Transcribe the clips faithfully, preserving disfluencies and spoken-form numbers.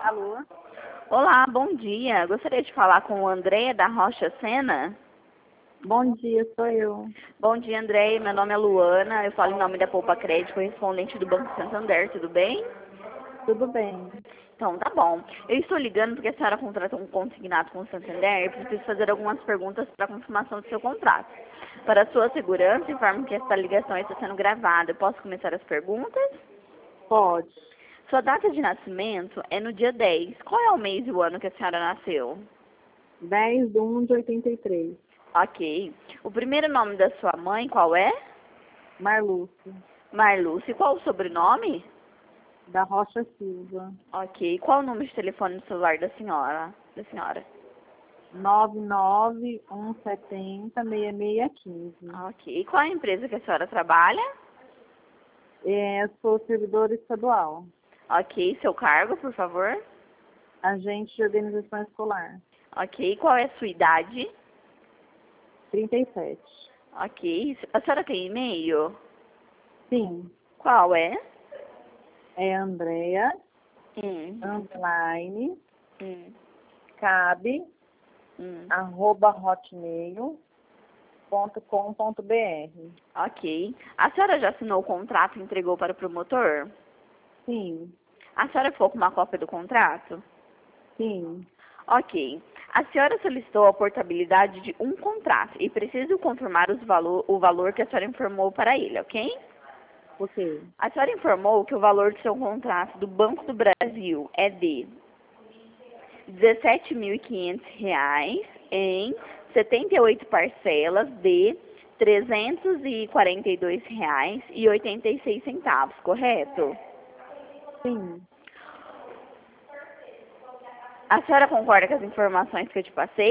Alô? Olá, bom dia. Gostaria de falar com o André da Rocha Sena. Bom dia, sou eu. Bom dia, André. Meu nome é Luana. Eu falo em nome da Poupa Crédito, correspondente do Banco Santander. Tudo bem? Tudo bem? Então, tá bom. Eu estou ligando porque a senhora contratou um consignado com o Santander e preciso fazer algumas perguntas para a confirmação do seu contrato. Para sua segurança, informo que esta ligação está sendo gravada. Eu posso começar as perguntas? Pode. Sua data de nascimento é no dia dez. Qual é o mês e o ano que a senhora nasceu? dez de um de oitenta e três. Ok. O primeiro nome da sua mãe, qual é? Marluce, Marluce. Qual o sobrenome? da Rocha Silva. Ok. Qual o número de telefone do celular da senhora? Da senhora? nove nove um sete zero, seis seis um cinco. Ok. Qual a empresa que a senhora trabalha? É, sou servidora estadual, Ok. Seu cargo, por favor? agente de organização escolar. Ok. Qual é a sua idade? trinta e sete. Ok. A senhora tem e-mail? Sim, Qual é? é Andrea, Hum. underline, Hum. cabe, Hum. arroba hotmail ponto com ponto br. Ok. A senhora já assinou o contrato e entregou para o promotor? Sim, A senhora ficou com uma cópia do contrato? sim, Ok. A senhora solicitou a portabilidade de um contrato e preciso confirmar os valor, o valor que a senhora informou para ele, ok? ok. A senhora informou que o valor do seu contrato do Banco do Brasil é de dezessete mil e quinhentos reais em setenta e oito parcelas de trezentos e quarenta e dois reais e oitenta e seis centavos, correto? Sim, A senhora concorda com as informações que eu te passei?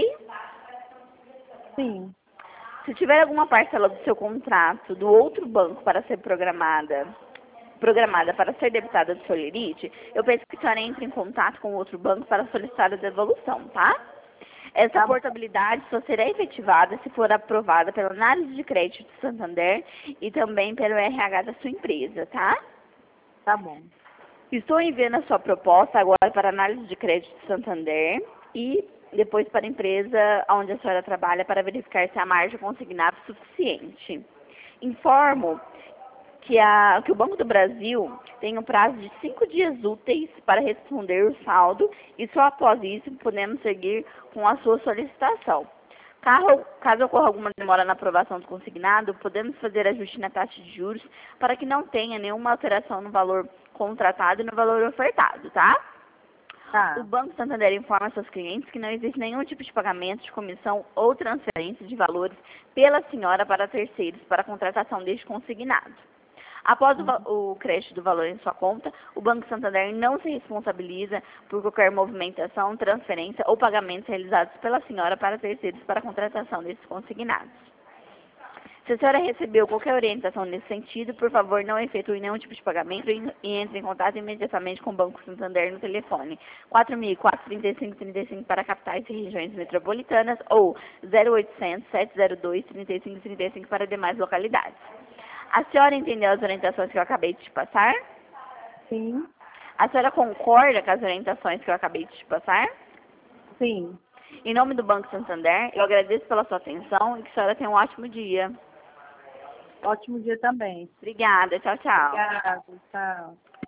sim. Se tiver alguma parcela do seu contrato do outro banco para ser programada, programada para ser debitada do seu lerite, eu peço que a senhora entre em contato com o outro banco para solicitar a devolução, tá? Essa Tá bom, portabilidade só será efetivada se for aprovada pela análise de crédito do Santander e também pelo R H da sua empresa, tá? tá bom. Estou enviando a sua proposta agora para análise de crédito do Santander e depois para a empresa onde a senhora trabalha para verificar se a margem consignada é suficiente. Informo que, a, que o Banco do Brasil tem um prazo de cinco dias úteis para responder o saldo e só após isso podemos seguir com a sua solicitação. Caso, caso ocorra alguma demora na aprovação do consignado, podemos fazer ajuste na taxa de juros para que não tenha nenhuma alteração no valor contratado e no valor ofertado, tá? O Tá, Banco Santander informa seus clientes que não existe nenhum tipo de pagamento de comissão ou transferência de valores pela senhora para terceiros para a contratação deste consignado. Após o, va- o crédito do valor em sua conta, o Banco Santander não se responsabiliza por qualquer movimentação, transferência ou pagamentos realizados pela senhora para terceiros para a contratação desses consignados. Se a senhora recebeu qualquer orientação nesse sentido, por favor, não efetue nenhum tipo de pagamento e e entre em contato imediatamente com o Banco Santander no telefone quatro mil e quatro, trinta e cinco, trinta e cinco para capitais e regiões metropolitanas ou zero oitocentos, sete zero dois, trinta e cinco, trinta e cinco para demais localidades. A senhora entendeu as orientações que eu acabei de te passar? sim, A senhora concorda com as orientações que eu acabei de te passar? sim. Em nome do Banco Santander, eu agradeço pela sua atenção e que a senhora tenha um ótimo dia. Ótimo dia também. Obrigada. Tchau, tchau. Obrigada, tchau.